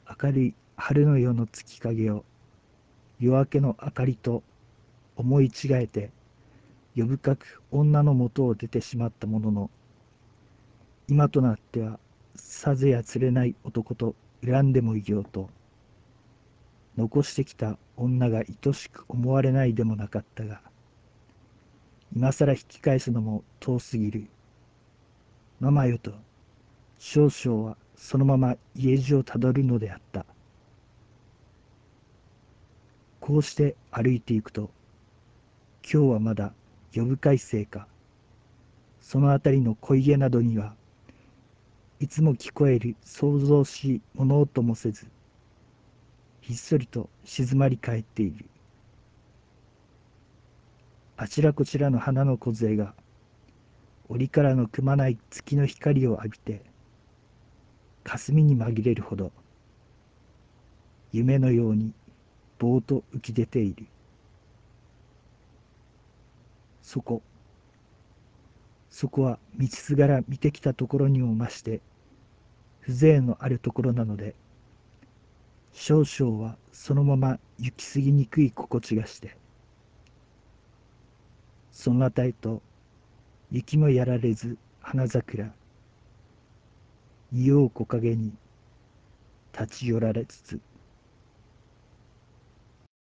明るい春の夜の月影を夜明けの明かりと思い違えて、夜深く女のもとを出てしまったものの、今となってはさぞや釣れない男と恨んでもいようと、残してきた女が愛しく思われないでもなかったが、今さら引き返すのも遠すぎる。ママよと、少々はそのまま家路をたどるのであった。こうして歩いていくと、今日はまだ夜深いせいか、そのあたりの小家などにはいつも聞こえる騒々しい物音もせず、ひっそりと静まり返っている。あちらこちらの花の梢が檻からのくまない月の光を浴びて霞に紛れるほど夢のようにぼーっと浮き出ている。そこそこは道すがら見てきたところにも増して風情のあるところなので、少々はそのまま行き過ぎにくい心地がして、そのあたりと雪もやられず花桜、匂う木陰に立ち寄られつつ